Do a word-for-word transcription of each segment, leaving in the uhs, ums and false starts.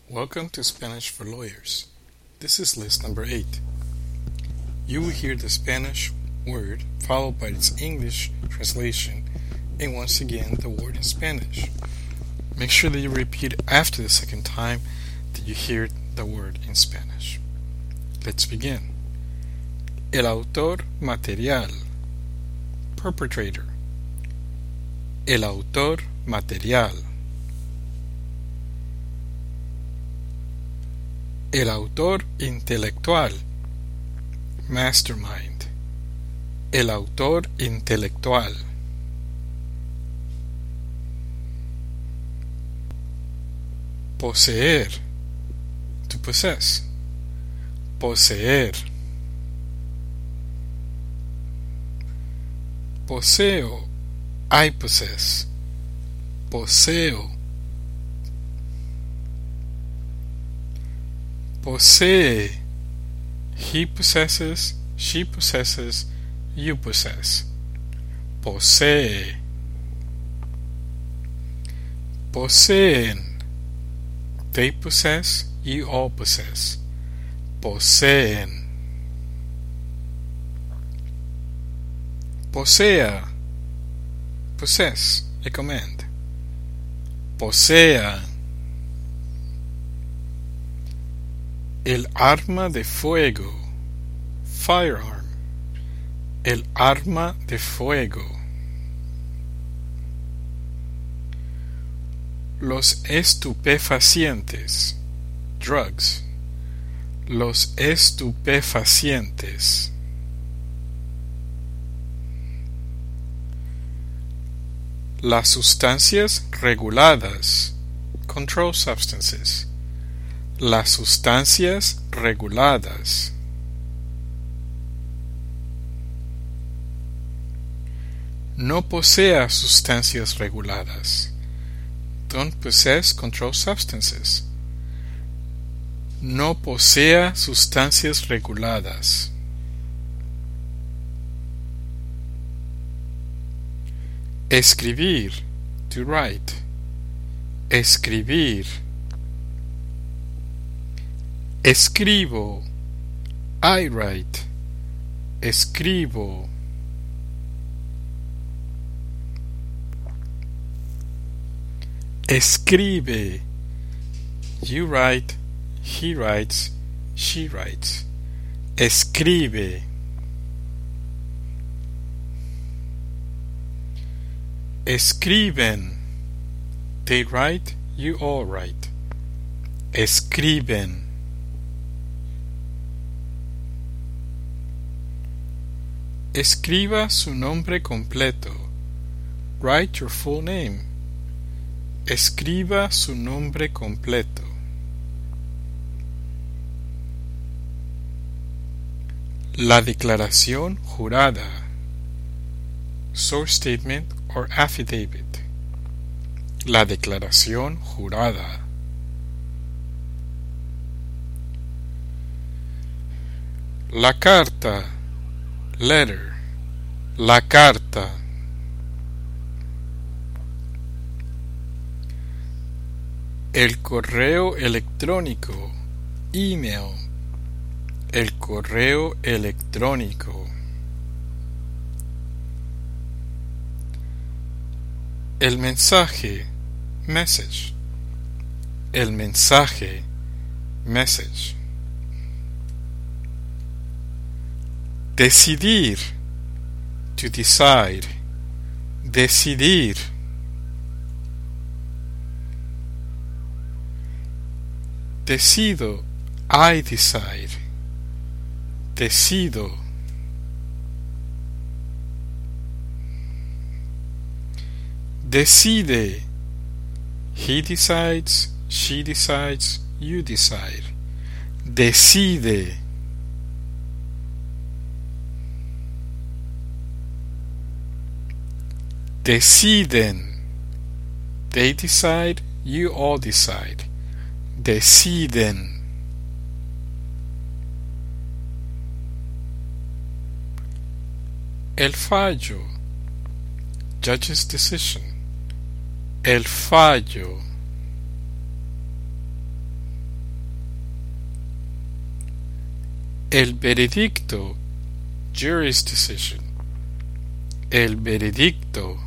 Welcome to Spanish for Lawyers. This is list number eight. You will hear the Spanish word followed by its English translation and once again the word in Spanish. Make sure that you repeat after the second time that you hear the word in Spanish. Let's begin. El autor material. Perpetrator. El autor material. El autor intelectual. Mastermind. El autor intelectual. Poseer. To possess. Poseer. Poseo. I possess. Poseo. Posee. He possesses, she possesses, you possess. Posee. Poseen. They possess, you all possess. Poseen. Posea. Possess, a command. Posea. El arma de fuego. Firearm. El arma de fuego. Los estupefacientes. Drugs. Los estupefacientes. Las sustancias reguladas. Control substances. Las sustancias reguladas. No posea sustancias reguladas. Don't possess controlled substances. No posea sustancias reguladas. Escribir. To write. Escribir. Escribo. I write. Escribo. Escribe. You write. He writes. She writes. Escribe. Escriben. They write. You all write. Escriben. Escriba su nombre completo. Write your full name. Escriba su nombre completo. La declaración jurada. Source statement or affidavit. La declaración jurada. La carta. Letter. La carta. El correo electrónico. Email. El correo electrónico. El mensaje. Message. El mensaje. Message. Decidir. To decide. Decidir. Decido. I decide. Decido. Decide. He decides. She decides. You decide. Decide. Deciden. They decide. You all decide. Deciden. El fallo. Judge's decision. El fallo. El veredicto, jury's decision. El veredicto.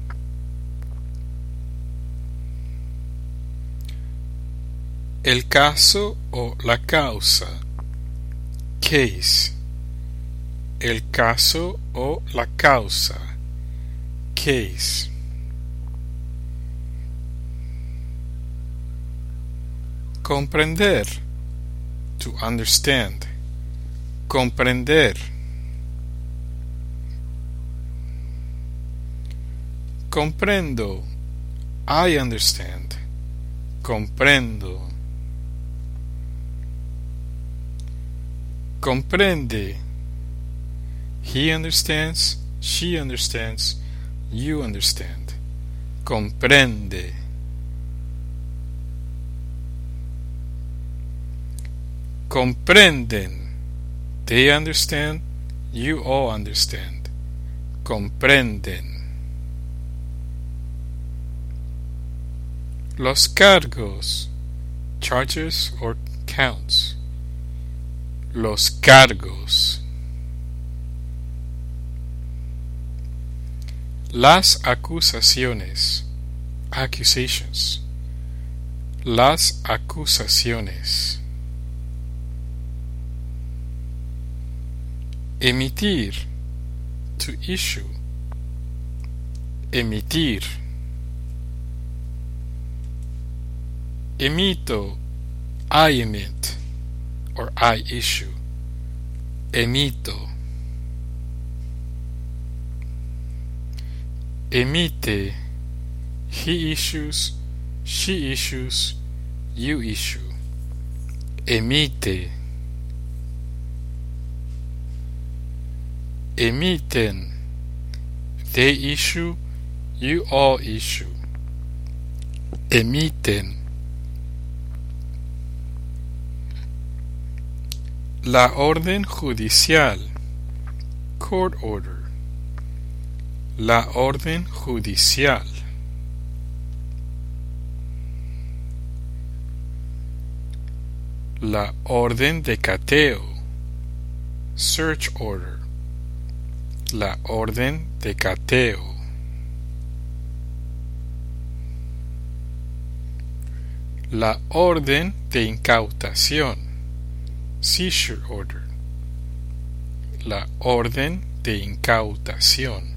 El caso o la causa, case. El caso o la causa, case. Comprender, to understand. Comprender. Comprendo, I understand. Comprendo. Comprende, he understands, she understands, you understand. Comprende. Comprenden, they understand, you all understand. Comprenden. Los cargos, charges or counts. Los cargos. Las acusaciones, accusations. Las acusaciones. Emitir, to issue. Emitir. Emito, I emit, or I issue. Emito. Emite, he issues, she issues, you issue. Emite. Emiten, they issue, you all issue. Emiten. La orden judicial, court order. La orden judicial. La orden de cateo, search order. La orden de cateo. La orden de incautación, seizure order. La orden de incautación.